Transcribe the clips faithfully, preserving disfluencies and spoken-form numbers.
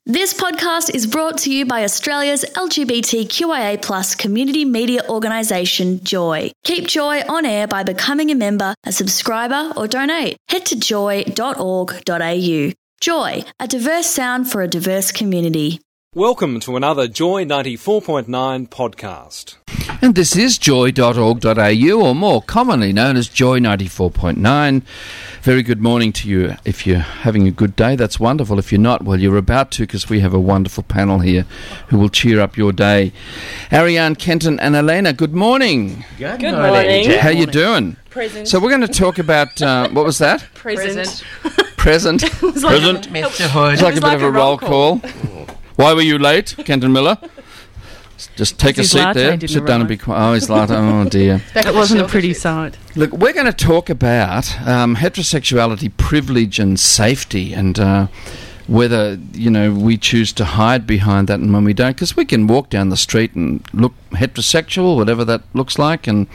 This podcast is brought to you by Australia's L G B T Q I A plus community media organisation, Joy. Keep Joy on air by becoming a member, a subscriber or donate. Head to joy dot org dot a u. Joy, a diverse sound for a diverse community. Welcome to another Joy ninety-four point nine podcast. And this is joy dot org dot a u, or more commonly known as Joy ninety-four point nine. Very good morning to you. If you're having a good day, that's wonderful. If you're not, well, you're about to, because we have a wonderful panel here who will cheer up your day. Ariane, Kenton and Elena, good morning. Good, Good morning. morning. How you doing? Present. So we're going to talk about, uh, what was that? Present. Present. Present. Mister Hood. It's like a bit like of a a roll roll call. Why were you late, Kenton Miller? Just take a His seat latte there. didn't Sit down and be arrive. quiet. Oh, his latte. Oh, dear. It wasn't a pretty sight. Look, we're going to talk about um, heterosexuality, privilege and safety, and uh, whether, you know, we choose to hide behind that and when we don't, because we can walk down the street and look heterosexual, whatever that looks like, and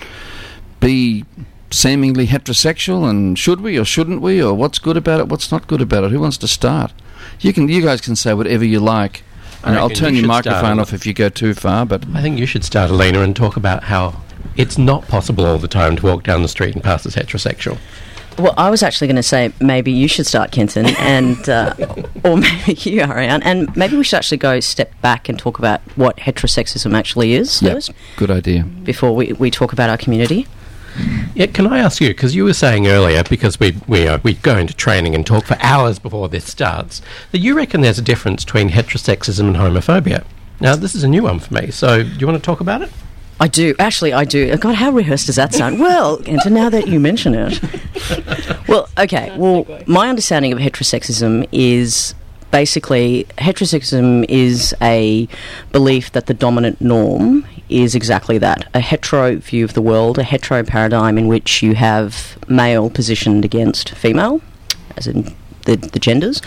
be seemingly heterosexual, and should we or shouldn't we, or what's good about it, what's not good about it? Who wants to start? You can. You guys can say whatever you like. And I'll turn your microphone off if you go too far, but I think you should start, Elena, and talk about how it's not possible all the time to walk down the street and pass as heterosexual. Well, I was actually going to say maybe you should start, Kenton, and uh, or maybe you, Ariane, and maybe we should actually go step back and talk about what heterosexism actually is Yep, first, good idea. before we, we talk about our community. Yeah, can I ask you, because you were saying earlier, because we we uh, we go into training and talk for hours before this starts, that you reckon there's a difference between heterosexism and homophobia. Now, this is a new one for me, so do you want to talk about it? I do. Actually, I do. God, how rehearsed does that sound? Well, Kenton, now that you mention it. Well, okay. Well, my understanding of heterosexism is basically heterosexism is a belief that the dominant norm is exactly that, a hetero view of the world, a hetero paradigm in which you have male positioned against female, as in the, the genders.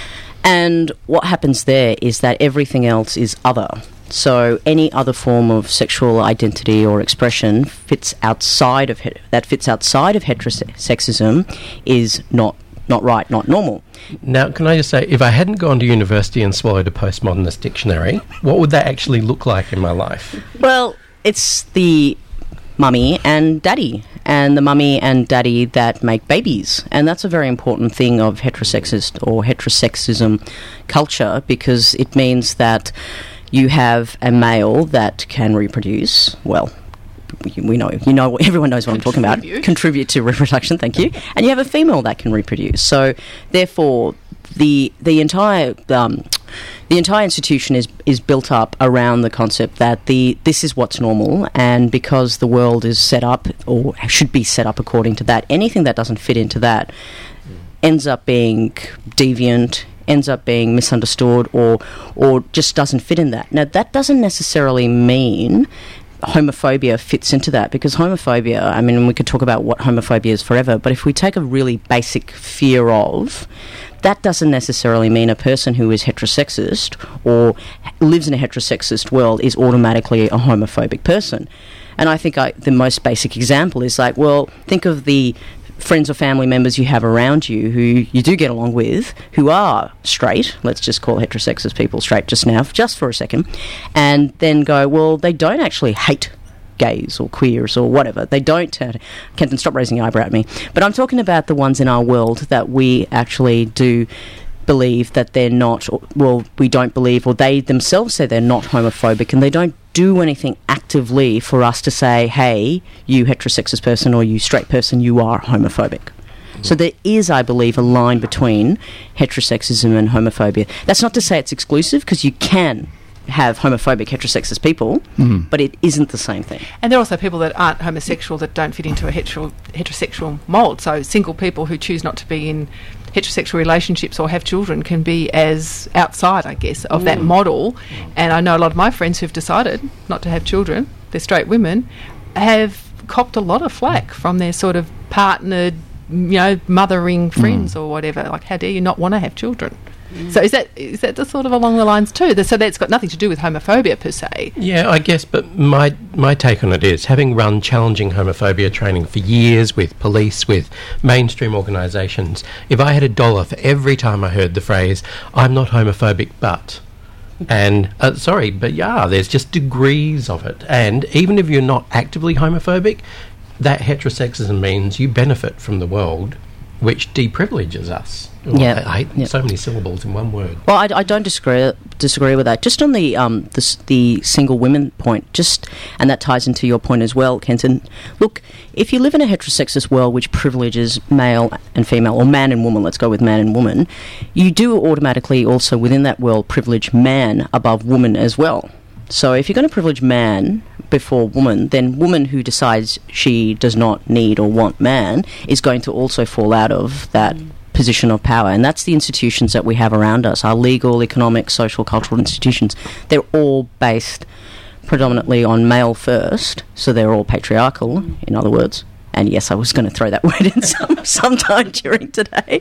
And what happens there is that everything else is other. So any other form of sexual identity or expression fits outside of het- that fits outside of heterosexism is not not right, not normal. Now, can I just say, if I hadn't gone to university and swallowed a postmodernist dictionary, what would that actually look like in my life? Well, it's the mummy and daddy, and the mummy and daddy that make babies. And that's a very important thing of heterosexist or heterosexism culture, because it means that you have a male that can reproduce, well, we know, you know, everyone knows what I'm talking about. Contribute to reproduction, thank you. And you have a female that can reproduce. So, therefore, the the entire um, the entire institution is is built up around the concept that the this is what's normal, and because the world is set up or should be set up according to that, anything that doesn't fit into that ends up being deviant, ends up being misunderstood, or or just doesn't fit in that. Now, that doesn't necessarily mean homophobia fits into that, because homophobia, I mean, we could talk about what homophobia is forever, but if we take a really basic fear of, that doesn't necessarily mean a person who is heterosexist or lives in a heterosexist world is automatically a homophobic person. And I think I, the most basic example is like, well, think of the friends or family members you have around you who you do get along with, who are straight, let's just call heterosexist people straight just now, just for a second, and then go, well, they don't actually hate gays or queers or whatever. They don't. Uh, Kenton, stop raising your eyebrow at me. But I'm talking about the ones in our world that we actually do believe that they're not, or, well, we don't believe, or they themselves say they're not homophobic, and they don't do anything actively for us to say, hey, you heterosexist person or you straight person, you are homophobic. Mm-hmm. So there is, I believe, a line between heterosexism and homophobia. That's not to say it's exclusive, because you can have homophobic heterosexist people, mm-hmm. but it isn't the same thing. And there are also people that aren't homosexual that don't fit into a hetero- heterosexual mould. So single people who choose not to be in heterosexual relationships or have children can be as outside, I guess, of mm. that model. And I know a lot of my friends who've decided not to have children, they're straight women, have copped a lot of flack from their sort of partnered, you know, mothering friends mm. or whatever. Like, how dare you not want to have children? So is that is that the sort of along the lines too? The- So that's got nothing to do with homophobia per se. Yeah, I guess, but my my take on it is, having run challenging homophobia training for years with police, with mainstream organisations, if I had a dollar for every time I heard the phrase, I'm not homophobic, but... And, uh, sorry, but yeah, there's just degrees of it. And even if you're not actively homophobic, that heterosexism means you benefit from the world, which deprivileges us. Yeah. I, I hate Yep. so many syllables in one word. Well, I, I don't disagree disagree with that. Just on the um the, s- the single women point, just and that ties into your point as well, Kenton. Look, if you live in a heterosexist world which privileges male and female, or man and woman, let's go with man and woman, you do automatically also within that world privilege man above woman as well. So if you're going to privilege man before woman, then woman who decides she does not need or want man is going to also fall out of that position of power. And that's the institutions that we have around us, our legal, economic, social, cultural institutions. They're all based predominantly on male first, so they're all patriarchal, in other words. And yes, I was going to throw that word in some sometime during today.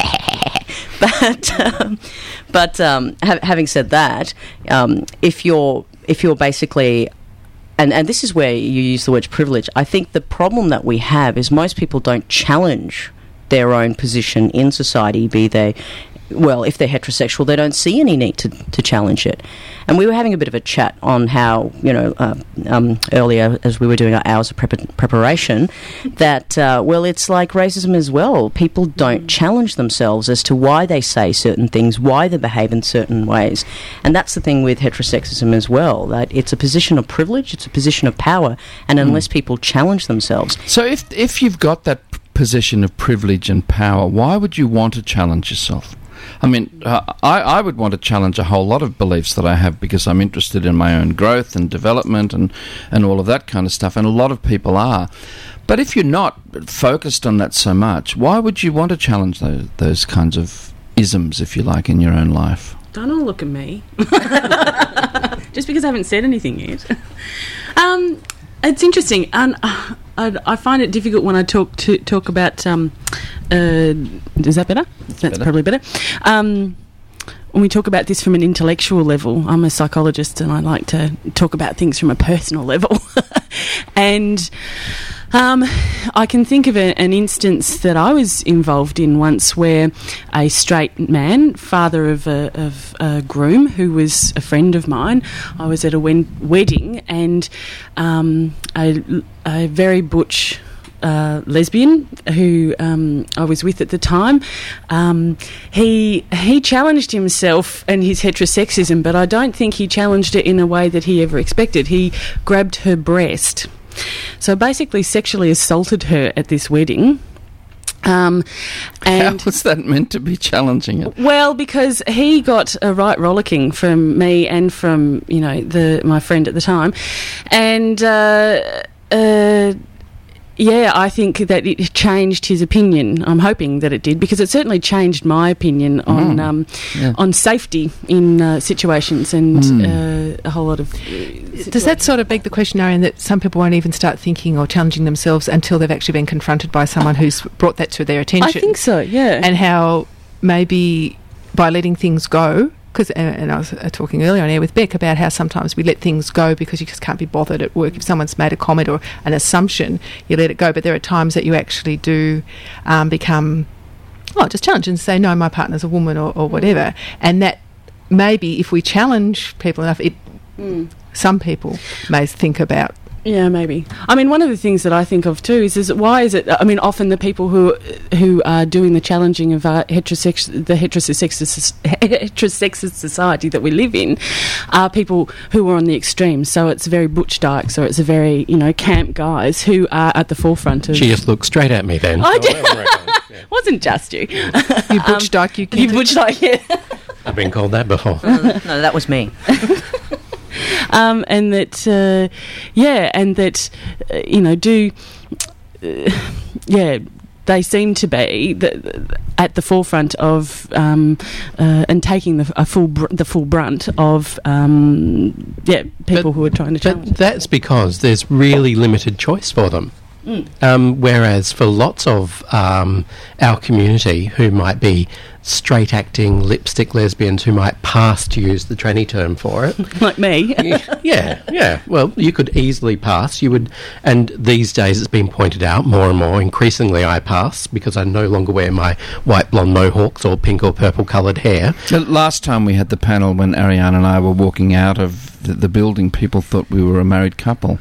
but um, but um, ha- having said that, um, if you're if you're basically and, and this is where you use the word privilege, I think the problem that we have is most people don't challenge their own position in society, be they, well, if they're heterosexual, they don't see any need to, to challenge it. And we were having a bit of a chat on how, you know, uh, um, earlier as we were doing our hours of prep- preparation, that, uh, well, it's like racism as well. People don't challenge themselves as to why they say certain things, why they behave in certain ways. And that's the thing with heterosexism as well, that it's a position of privilege, it's a position of power, and unless people challenge themselves... So if if you've got that p- position of privilege and power, why would you want to challenge yourself? I mean, uh, I, I would want to challenge a whole lot of beliefs that I have because I'm interested in my own growth and development and, and all of that kind of stuff, and a lot of people are. But if you're not focused on that so much, why would you want to challenge those, those kinds of isms, if you like, in your own life? Don't all look at me. Just because I haven't said anything yet. Um, it's interesting, and uh, I, I find it difficult when I talk to talk about. Um, uh, is that better? That's better. probably better. Um, when we talk about this from an intellectual level, I'm a psychologist, and I like to talk about things from a personal level. and um, I can think of a, an instance that I was involved in once, where a straight man, father of a, of a groom who was a friend of mine, I was at a wen- wedding, and um, a, a very butch Uh, lesbian who um, I was with at the time, um, he he challenged himself and his heterosexism, but I don't think he challenged it in a way that he ever expected. He grabbed her breast, so basically sexually assaulted her at this wedding. Um, and How was that meant to be challenging it? well, because he got a right rollicking from me and from, you know, the my friend at the time, and uh, uh, yeah, I think that it changed his opinion. I'm hoping that it did, because it certainly changed my opinion on Mm. um, Yeah. on safety in uh, situations and Mm. uh, a whole lot of. Uh, Does that sort of beg the question, Arian, that some people won't even start thinking or challenging themselves until they've actually been confronted by someone who's brought that to their attention? I think so. Yeah. And how maybe by letting things go, because and, and I was uh, talking earlier on air with Beck about how sometimes we let things go because you just can't be bothered at work. If someone's made a comment or an assumption, you let it go. But there are times that you actually do um, become, oh, just challenge and say, no, my partner's a woman, or, or whatever. And that maybe if we challenge people enough, it Mm. some people may think about. Yeah, maybe. I mean, one of the things that I think of too is, is why is it? I mean, often the people who who are doing the challenging of uh, heterosex the heterosexist heterosexist society that we live in are people who are on the extremes. So it's very butch dykes, or it's a very, you know, camp guys who are at the forefront of. She just looked straight at me then. I did. Yeah. Wasn't just you. You butch dyke, you You can. butch dyke, yeah. I've been called that before. No, that was me. Um, and that, uh, yeah, and that, uh, you know, do, uh, yeah, they seem to be the, at the forefront of um, uh, and taking the a full br- the full brunt of um, yeah people But- who are trying to challenge. But that's because there's really limited choice for them. Mm. Um, whereas for lots of um, our community who might be straight acting lipstick lesbians who might pass to use the tranny term for it. Like me. yeah, yeah. Well, you could easily pass. You would, and these days it's been pointed out more and more. Increasingly, I pass because I no longer wear my white blonde mohawks or pink or purple coloured hair. The last time we had the panel, when Ariane and I were walking out of the, the building, people thought we were a married couple.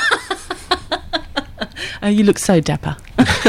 Oh, you look so dapper.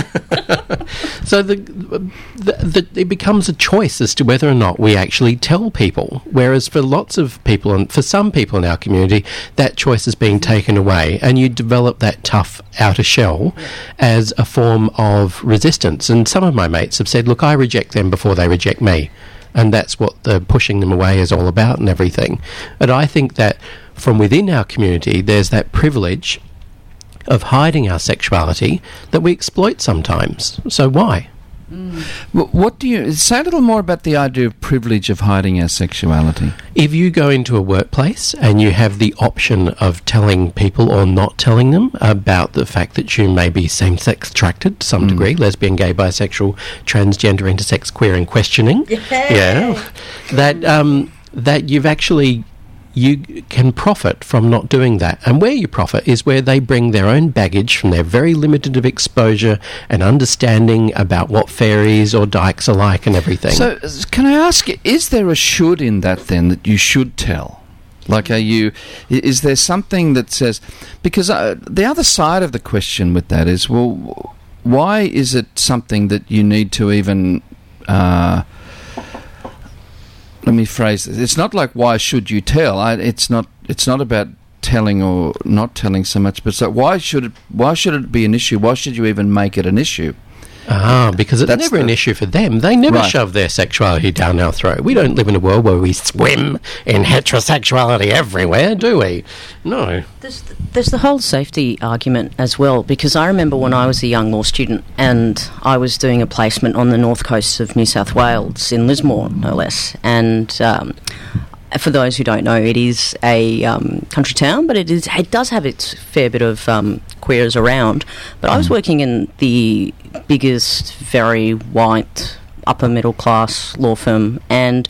So the, the, the it becomes a choice as to whether or not we actually tell people. Whereas for lots of people, and for some people in our community, that choice is being taken away, and you develop that tough outer shell as a form of resistance. And some of my mates have said, "Look, I reject them before they reject me," and that's what the pushing them away is all about, and everything. But I think that from within our community, there's that privilege of hiding our sexuality that we exploit sometimes. So why? Mm. What do you say a little more about the idea of privilege of hiding our sexuality? If you go into a workplace and you have the option of telling people or not telling them about the fact that you may be same-sex attracted to some mm. degree, lesbian, gay, bisexual, transgender, intersex, queer, and questioning, yeah, yeah that um, that you've actually you can profit from not doing that. And where you profit is where they bring their own baggage from their very limited of exposure and understanding about what fairies or dykes are like and everything. So, can I ask, is there a should in that then, that you should tell? Like, are you, is there something that says, because uh, the other side of the question with that is, well, why is it something that you need to even, uh, let me phrase this. It's not like why should you tell. I, it's not. It's not about telling or not telling so much, but so why should it? Why should it be an issue? Why should you even make it an issue? Ah, because it's That's never the, an issue for them. They never right. shove their sexuality down our throat. We don't live in a world where we swim in heterosexuality everywhere, do we? No. There's the, there's the whole safety argument as well, because I remember when I was a young law student and I was doing a placement on the north coast of New South Wales, in Lismore, no less, and um, for those who don't know, it is a um, country town, but it is it does have its fair bit of um, queers around. But I was working in the biggest, very white, upper middle class law firm, and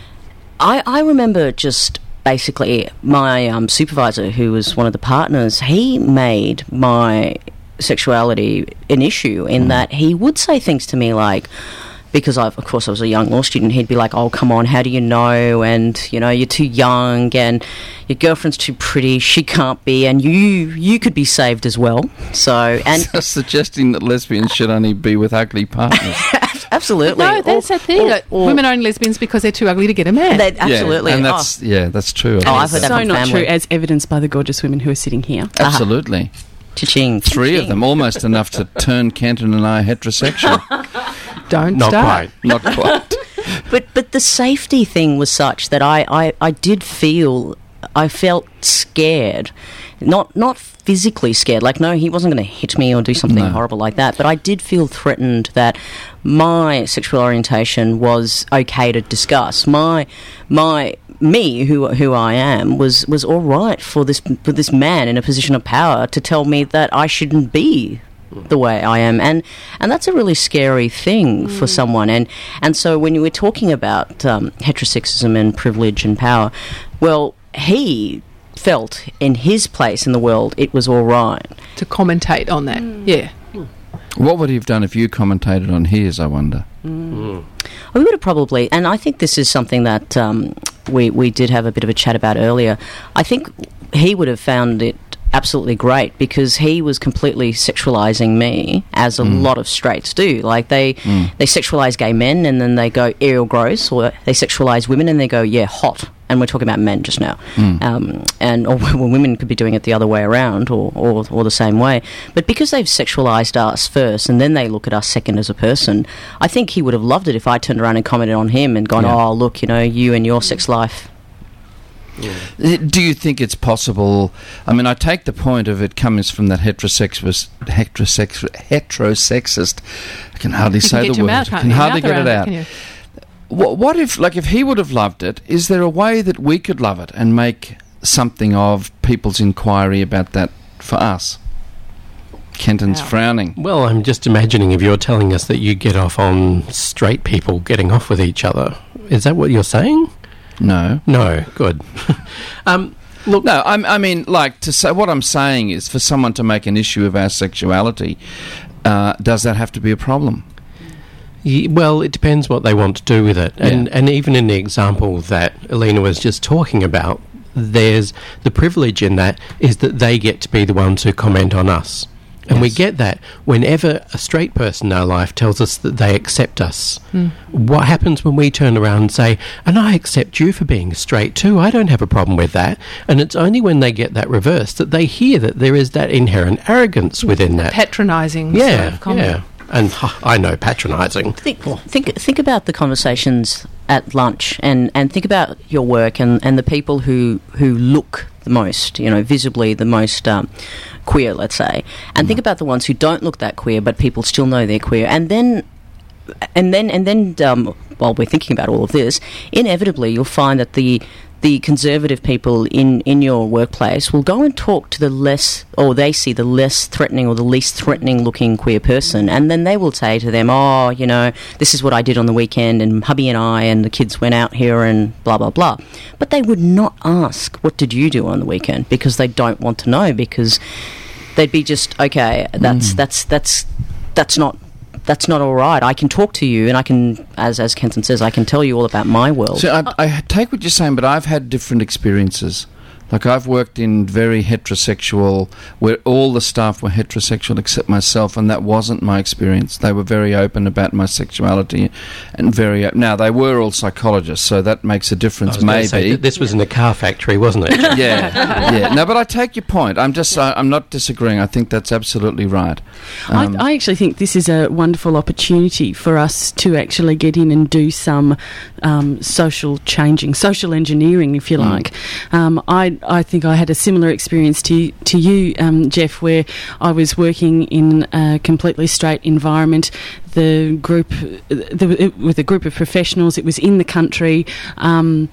I, I remember just basically my um, supervisor, who was one of the partners, he made my sexuality an issue in mm. that he would say things to me like, because, I've, of course, I was a young law student, he'd be like, oh, come on, how do you know? And, you know, you're too young and your girlfriend's too pretty, she can't be, and you you could be saved as well. So, and so suggesting that lesbians should only be with ugly partners. Absolutely. No, that's or, a thing. Or, or women own lesbians because they're too ugly to get a man. They, absolutely. Yeah, and that's, oh. yeah, that's true. Oh, I've heard that so from not family. true, as evidenced by the gorgeous women who are sitting here. Absolutely. Uh-huh. Cha-ching. Three Cha-ching. of them, almost enough to turn Kenton and I heterosexual. Don't Not start. quite. Not quite. But but the safety thing was such that I, I, I did feel, I felt scared. Not not physically scared, like no, he wasn't going to hit me or do something No. horrible like that, but I did feel threatened that my sexual orientation was okay to discuss. My my me, who who I am, was, was all right for this for this man in a position of power to tell me that I shouldn't be the way I am, and and that's a really scary thing mm. for someone. And and so when you were talking about um, heterosexism and privilege and power, well, he felt in his place in the world it was all right to commentate on that. Mm. Yeah. What would he have done if you commentated on his, I wonder? Mm. Mm. We would have probably, and I think this is something that um, we, we did have a bit of a chat about earlier. I think he would have found it absolutely great because he was completely sexualizing me, as a mm. lot of straights do. Like they mm. they sexualize gay men and then they go ew, gross, or they sexualize women and they go yeah, hot. And we're talking about men just now. Mm. Um, and or well, women could be doing it the other way around, or, or or the same way. But because they've sexualized us first and then they look at us second as a person, I think he would have loved it if I turned around and commented on him and gone, yeah. oh, look, you know, you and your sex life. Yeah. Do you think it's possible? I mean, I take the point of it comes from that heterosexist, heterosex, heterosexist. I can hardly say the word. I can hardly get it out. What, what if, like, if he would have loved it? Is there a way that we could love it and make something of people's inquiry about that for us? Kenton's Wow. frowning. Well, I'm just imagining if you're telling us that you get off on straight people getting off with each other. Is that what you're saying? No. No. Good. um, look, No, I'm, I mean, like, to say, what I'm saying is for someone to make an issue of our sexuality, uh, does that have to be a problem? y- well, it depends what they want to do with it. And, Yeah. and even in the example that Alina was just talking about, there's the privilege in that is that they get to be the ones who comment on us. And we Yes. get that whenever a straight person in our life tells us that they accept us. Mm. What happens when we turn around and say, and I accept you for being straight too, I don't have a problem with that. And it's only when they get that reversed that they hear that there is that inherent arrogance within that. Patronising Yeah, sort of comment. yeah. And huh, I know patronising. Think, think, think about the conversations at lunch, and, and think about your work and, and the people who who look the most, you know, visibly the most um, queer, let's say, and think about the ones who don't look that queer, but people still know they're queer, and then. And then, and then, um, while we're thinking about all of this, inevitably you'll find that the the conservative people in, in your workplace will go and talk to the less, or they see the less threatening or the least threatening looking queer person, and then they will say to them, oh, you know, this is what I did on the weekend, and hubby and I and the kids went out here and blah, blah, blah. But they would not ask, what did you do on the weekend? Because they don't want to know, because they'd be just, okay, that's, mm. that's, that's, that's not... That's not all right. I can talk to you, and I can, as as Kenton says, I can tell you all about my world. So I, I take what you're saying, but I've had different experiences. Like, I've worked in very heterosexual, where all the staff were heterosexual except myself, and that wasn't my experience. They were very open about my sexuality, and very op- now they were all psychologists, so that makes a difference. I was gonna say, Maybe th- this was in a car factory, wasn't it? yeah, yeah. No, but I take your point. I'm just, I, I'm not disagreeing. I think that's absolutely right. Um, I, I actually think this is a wonderful opportunity for us to actually get in and do some um, social changing, social engineering, if you Mm. like. Um, I I think I had a similar experience to to you, um, Jeff, where I was working in a completely straight environment. The group, the, with a group of professionals, it was in the country. Um,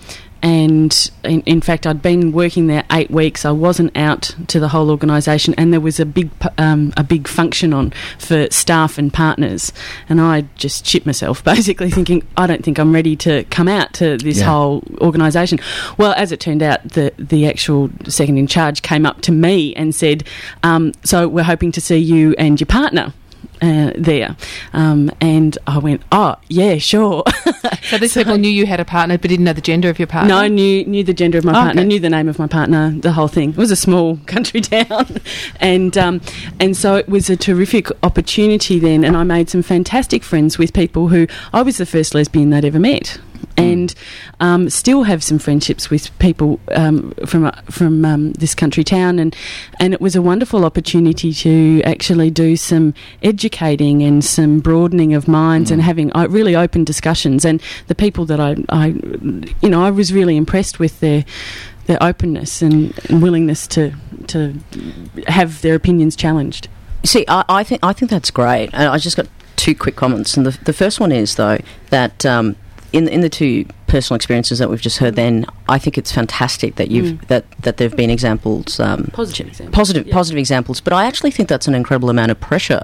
And in, in fact, I'd been working there eight weeks. I wasn't out to the whole organisation, and there was a big um, a big function on for staff and partners. And I just shit myself, basically thinking, I don't think I'm ready to come out to this Yeah. whole organisation. Well, as it turned out, the the actual second in charge came up to me and said, um, "So we're hoping to see you and your partner." Uh, there um, and I went, oh yeah, sure. So these people knew you had a partner but didn't know the gender of your partner? No, I knew knew the gender of my Oh, partner, okay. knew the name of my partner, the whole thing. It was a small country town, and um, and so it was a terrific opportunity then. And I made some fantastic friends with people who I was the first lesbian they'd ever met, and um, still have some friendships with people um, from uh, from um, this country town, and and it was a wonderful opportunity to actually do some educating and some broadening of minds, mm. and having uh, really open discussions. And the people that I, I, you know, I was really impressed with their their openness and, and willingness to to have their opinions challenged. See, I, I think I think that's great. And I just got two quick comments, and the the first one is though that. Um, In, in the two personal experiences that we've just heard, then I think it's fantastic that you've Mm. that, that there have been examples, um, Positive examples. positive Yeah. positive examples. But I actually think that's an incredible amount of pressure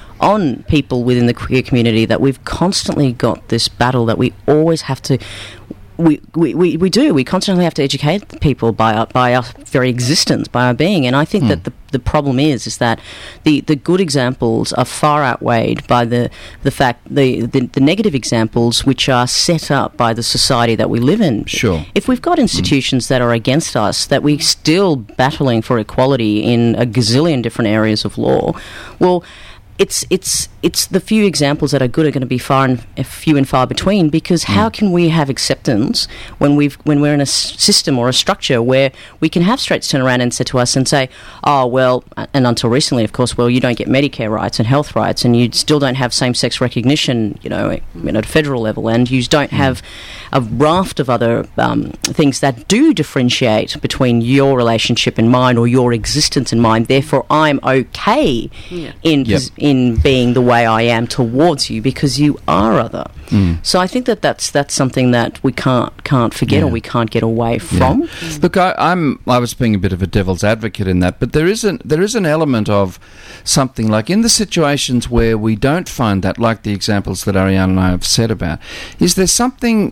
on people within the queer community, that we've constantly got this battle that we always have to. We, we, we, we do. We constantly have to educate people by our, by our very existence, by our being. And I think Mm. that the, the problem is is that the, the good examples are far outweighed by the the fact the, the the negative examples which are set up by the society that we live in. Sure. If we've got institutions mm. that are against us, that we're still battling for equality in a gazillion different areas of law, well. It's it's it's the few examples that are good are going to be far and few and far between, because how can we have acceptance when we've when we're in a s- system or a structure where we can have straights turn around and say to us and say, oh well, and until recently, of course, well, you don't get Medicare rights and health rights, and you still don't have same-sex recognition, you know, at a federal level, and you don't have a raft of other um, things that do differentiate between your relationship and mine, or your existence and mine. Therefore, I'm okay Yeah. in Yep. pos- in being the way I am towards you because you are other. Mm. So I think that that's that's something that we can't can't forget Yeah. or we can't get away from. Yeah. Look, I, I'm I was being a bit of a devil's advocate in that, but there is an there is an element of something like in the situations where we don't find that, like the examples that Ariane and I have said about, is there something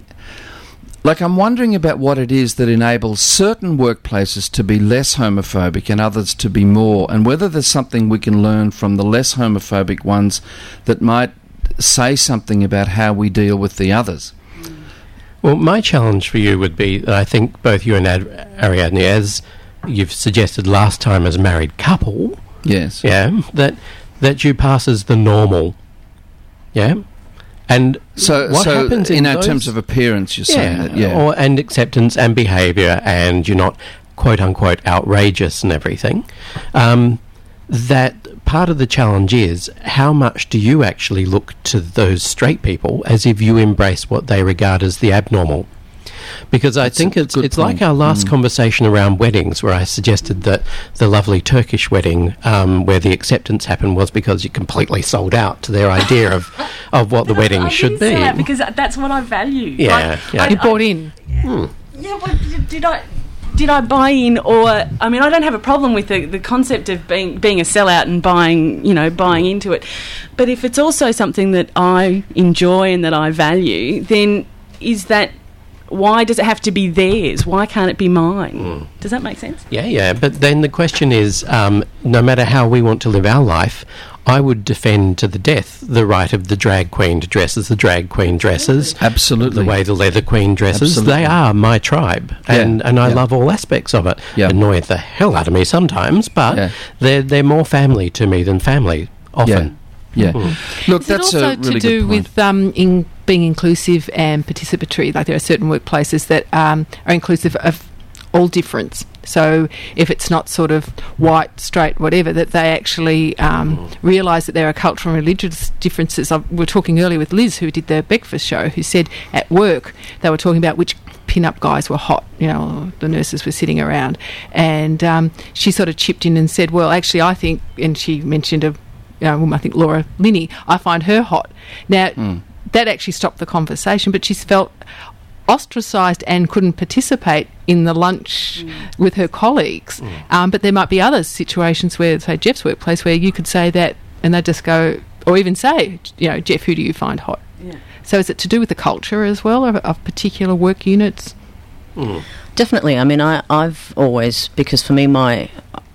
like I'm wondering about what it is that enables certain workplaces to be less homophobic and others to be more, and whether there's something we can learn from the less homophobic ones that might say something about how we deal with the others. Well, my challenge for you would be that I think both you and Ad- Ariadne, as you've suggested last time as a married couple, Yes. yeah, that that you pass as the normal, yeah, and So, what so happens in, in our those- terms of appearance, you're saying yeah, that, yeah. or and acceptance and behaviour, and you're not quote unquote outrageous and everything. Um, that part of the challenge is how much do you actually look to those straight people as if you embrace what they regard as the abnormal? Because I That's think a it's good it's point. like our last Mm. conversation around weddings, where I suggested that the lovely Turkish wedding, um, where the acceptance happened, was because you completely sold out to their idea of, of what the wedding I should didn't say be. that because that's what I value. Yeah, Like, yeah. I- You bought in. Yeah, well, did, did I did I buy in, or I mean, I don't have a problem with the, the concept of being being a sellout and buying, you know, buying into it. But if it's also something that I enjoy and that I value, then is that why does it have to be theirs? Why can't it be mine? Mm. Does that make sense? Yeah, yeah. But then the question is, um, no matter how we want to live our life, I would defend to the death the right of the drag queen to dress as the drag queen dresses. Absolutely. The way the leather queen dresses. Absolutely. They are my tribe. And, Yeah, and I yeah. love all aspects of it. Yeah. Annoy the hell out of me sometimes, but Yeah. they're, they're more family to me than family, often. Yeah. Mm. Look, Is that's it also a really to do good point. with um, in being inclusive and participatory? Like there are certain workplaces that um, are inclusive of all difference. So if it's not sort of white, straight, whatever, that they actually um, realise that there are cultural and religious differences. I, we were talking earlier with Liz, who did the breakfast show, who said at work they were talking about which pin-up guys were hot. You know, the nurses were sitting around, and um, she sort of chipped in and said, "Well, actually, I think," and she mentioned a. You know, I think Laura Linney, I find her hot. Now, Mm. that actually stopped the conversation, but she's felt ostracised and couldn't participate in the lunch mm. with her colleagues. Mm. Um, but there might be other situations where, say, Jeff's workplace, where you could say that and they just go, or even say, you know, Jeff, who do you find hot? Yeah. So is it to do with the culture as well of, of particular work units? Mm. Definitely. I mean, I, I've always, because for me, my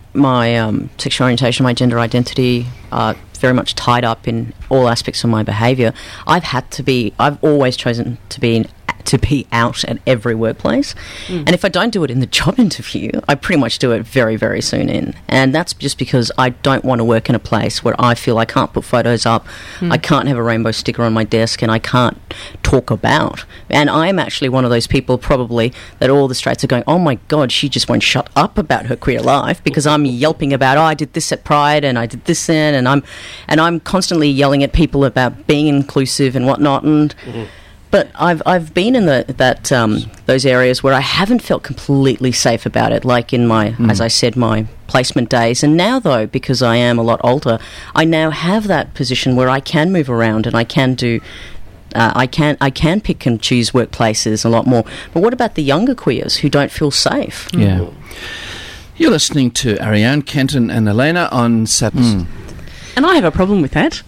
my um, sexual orientation, my gender identity are very much tied up in all aspects of my behaviour. I've had to be, I've always chosen to be in, to be out at every workplace. Mm. And if I don't do it in the job interview, I pretty much do it very, very soon in. And that's just because I don't want to work in a place where I feel I can't put photos up, mm. I can't have a rainbow sticker on my desk, and I can't talk about. And I'm actually one of those people probably that all the straights are going, oh my God, she just won't shut up about her queer life, because I'm yelping about, oh, I did this at Pride and I did this then, and I'm, and I'm constantly yelling at people about being inclusive and whatnot. And mm-hmm. But I've I've been in the that um, those areas where I haven't felt completely safe about it, like in my, mm. as I said, my placement days. And now, though, because I am a lot older, I now have that position where I can move around and I can do, uh, I can I can pick and choose workplaces a lot more. But what about the younger queers who don't feel safe? Yeah. Mm. You're listening to Ariane, Kenton and Elena on Saturn. Mm. And I have a problem with that.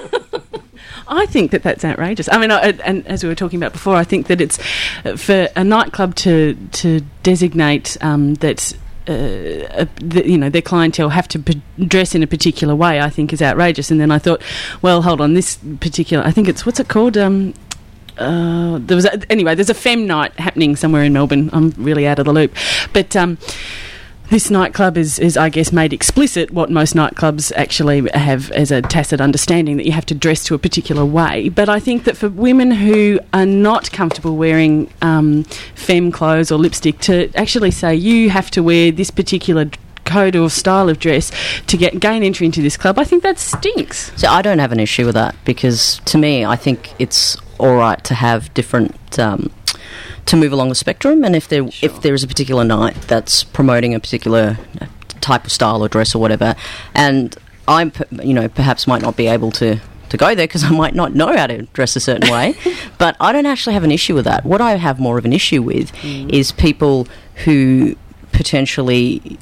I think that that's outrageous. I mean, I, and as we were talking about before, I think that it's uh, for a nightclub to to designate um, that uh, a, the, you know, their clientele have to p- dress in a particular way, I think is outrageous. And then I thought, well, hold on, this particular, I think it's, what's it called? Um, uh, there was a, anyway, there's a femme night happening somewhere in Melbourne. I'm really out of the loop, but. Um, This nightclub is, is, I guess, made explicit what most nightclubs actually have as a tacit understanding, that you have to dress to a particular way. But I think that for women who are not comfortable wearing um, femme clothes or lipstick, to actually say you have to wear this particular code or style of dress to get gain entry into this club, I think that stinks. So I don't have an issue with that, because to me, I think it's all right to have different... Um, to move along the spectrum, and if there sure. if there is a particular night that's promoting a particular type of style or dress or whatever, and I'm, you know, perhaps might not be able to, to go there because I might not know how to dress a certain way. But I don't actually have an issue with that. What I have more of an issue with mm. is people who potentially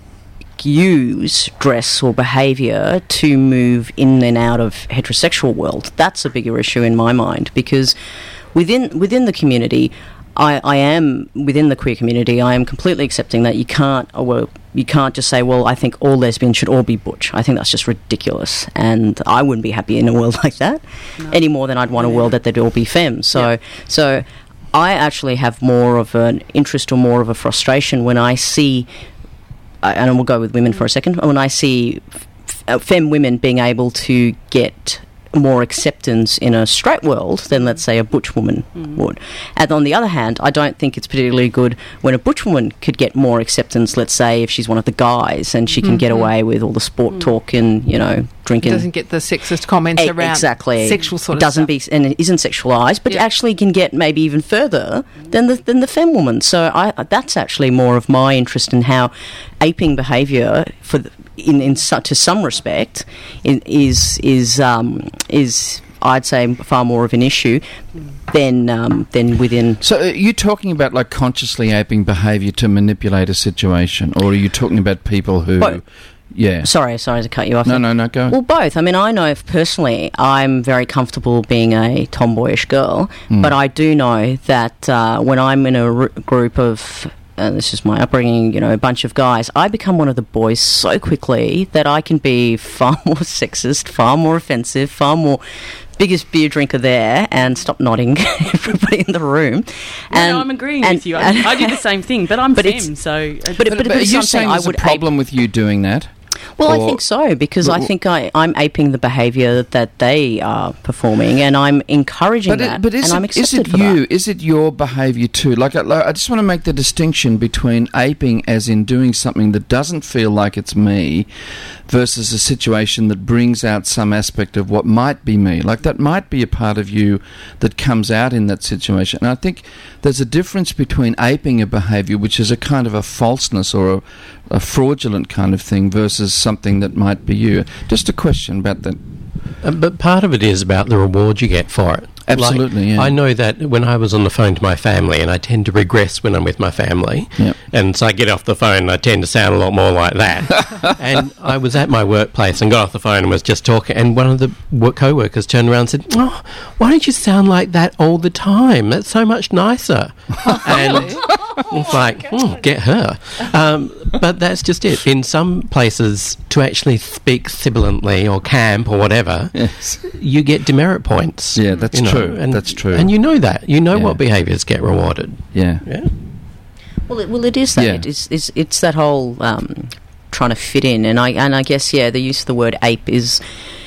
use dress or behaviour to move in and out of heterosexual world. That's a bigger issue in my mind, because within within the community, I, I am within the queer community. I am completely accepting that you can't, or well, you can't just say, well, I think all lesbians should all be butch. I think that's just ridiculous, and I wouldn't be happy in a world like that no. any more than I'd want a world that they'd all be femme. So, yeah. so I actually have more of an interest or more of a frustration when I see. And we'll go with women for a second. When I see f- femme women being able to get more acceptance in a straight world than, let's say, a butch woman mm. would. And on the other hand, I don't think it's particularly good when a butch woman could get more acceptance, let's say, if she's one of the guys and she can mm-hmm. get away with all the sport mm. talk and, you know, drinking. Doesn't get the sexist comments e- around exactly. sexual sort of doesn't stuff. Be, and it isn't sexualised, but yeah. actually can get maybe even further than the, than the femme woman. So I, that's actually more of my interest in how aping behaviour for the, in in su- to some respect in, is is um, is I'd say far more of an issue than um, than within. So are you talking about like consciously aping behaviour to manipulate a situation, or are you talking about people who? Well, yeah. Sorry, sorry to cut you off. No, no, no, go. Well, both. I mean, I know if personally I'm very comfortable being a tomboyish girl, mm. but I do know that uh, when I'm in a r- group of Uh, this is my upbringing, you know, a bunch of guys, I become one of the boys so quickly that I can be far more sexist, far more offensive, far more biggest beer drinker there, and stop nodding everybody in the room. And, no, no, I'm agreeing and, with you. I, I do the same thing, but I'm but femme, so... But, but, but, but are you saying there's a problem with you doing that? Well, or, I think so, because I think I, I'm aping the behaviour that they are performing, and I'm encouraging but that, it, but is and it, I'm accepted is it for you? that. Is it your behaviour too? Like, I, I just want to make the distinction between aping as in doing something that doesn't feel like it's me versus a situation that brings out some aspect of what might be me. Like, that might be a part of you that comes out in that situation. And I think there's a difference between aping a behaviour, which is a kind of a falseness or a, a fraudulent kind of thing, versus something that might be you. Just a question about that. Uh, but part of it is about the reward you get for it. Absolutely, like, yeah. I know that when I was on the phone to my family, and I tend to regress when I'm with my family, yep. and so I get off the phone and I tend to sound a lot more like that. And I was at my workplace and got off the phone and was just talking, and one of the work co-workers turned around and said, "Oh, why don't you sound like that all the time? That's so much nicer." And it's like, oh, get her. Um, but that's just it. In some places, to actually speak sibilantly or camp or whatever, yes. you get demerit points. Yeah, that's you know, true. And, that's true. And you know that. You know yeah. what behaviours get rewarded. Yeah. Yeah. Well, it, well, it is that. Yeah. It is, it's, it's that whole um, trying to fit in, and I and I guess yeah, the use of the word ape is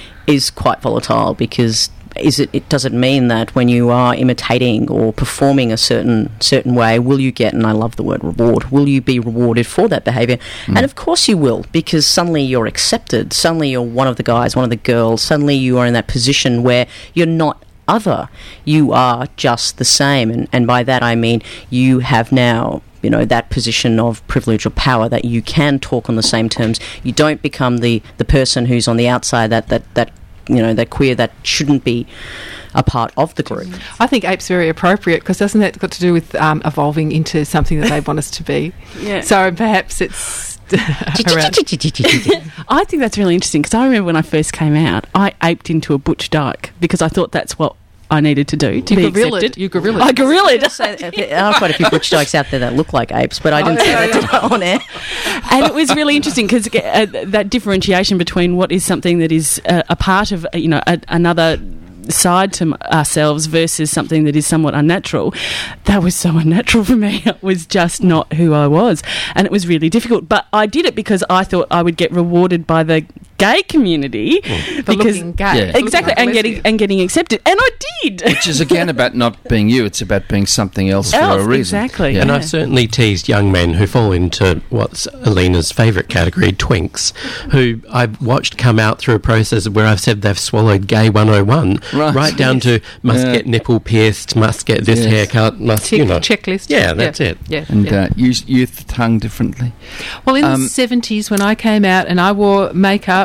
is quite volatile, because is it, it does it mean that when you are imitating or performing a certain certain way, will you get, and I love the word reward, will you be rewarded for that behaviour? Mm. And of course you will, because suddenly you're accepted, suddenly you're one of the guys, one of the girls, suddenly you are in that position where you're not other, you are just the same, and, and by that I mean you have now, you know, that position of privilege or power that you can talk on the same terms. You don't become the, the person who's on the outside, that, that, that you know, that queer that shouldn't be a part of the group. I think ape's very appropriate, because doesn't that got to do with um, evolving into something that they want us to be? Yeah. So perhaps it's I think that's really interesting, because I remember when I first came out, I aped into a butch dyke because I thought that's what I needed to do to you be gorillaed. accepted. You gorillaed. I gorillaed. There are quite a few butch dykes out there that look like apes, but I didn't oh, say yeah, that yeah. on air. And it was really interesting, because uh, that differentiation between what is something that is uh, a part of, you know, a, another side to ourselves versus something that is somewhat unnatural, that was so unnatural for me. It was just not who I was, and it was really difficult. But I did it because I thought I would get rewarded by the gay community, mm. because looking gay, yeah. exactly, like and getting and getting accepted, and I did. Which is again about not being you; it's about being something else, else for a reason. Exactly. Yeah. And Yeah. I've certainly teased young men who fall into what's Alina's favourite category, twinks, who I've watched come out through a process where I've said they've swallowed gay one oh one, Right. right down Yes. to must Yeah. get nipple pierced, must get this Yes. haircut, must, Tick, you know. checklist. Yeah, that's yeah. it. Yeah. And yeah. uh, use use the tongue differently. Well, in Um, the seventies, when I came out and I wore makeup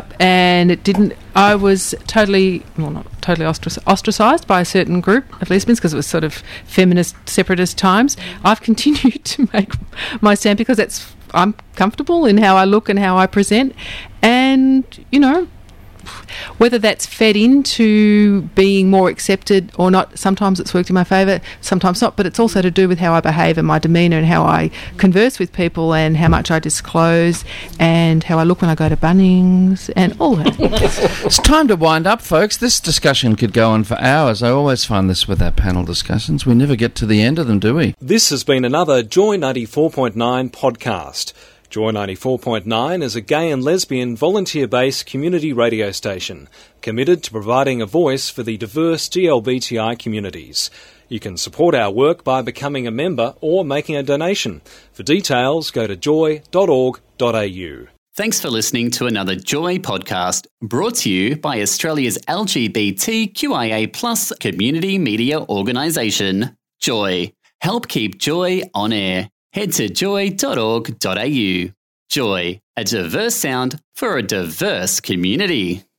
up, and it didn't. I was totally, well, not totally ostrac- ostracised by a certain group of lesbians because it was sort of feminist, separatist times. I've continued to make my stand because that's I'm comfortable in how I look and how I present, and you know. Whether that's fed into being more accepted or not, sometimes it's worked in my favour, sometimes not, but it's also to do with how I behave and my demeanour and how I converse with people and how much I disclose and how I look when I go to Bunnings and all that. It's time to wind up, folks. This discussion could go on for hours. I always find this with our panel discussions. We never get to the end of them, do we? This has been another Joy ninety-four point nine podcast. Joy ninety-four point nine is a gay and lesbian volunteer-based community radio station committed to providing a voice for the diverse G L B T I communities. You can support our work by becoming a member or making a donation. For details, go to joy dot org dot a u. Thanks for listening to another Joy podcast brought to you by Australia's L G B T Q I A plus community media organisation, Joy. Help keep Joy on air. Head to joy dot org dot a u. Joy, a diverse sound for a diverse community.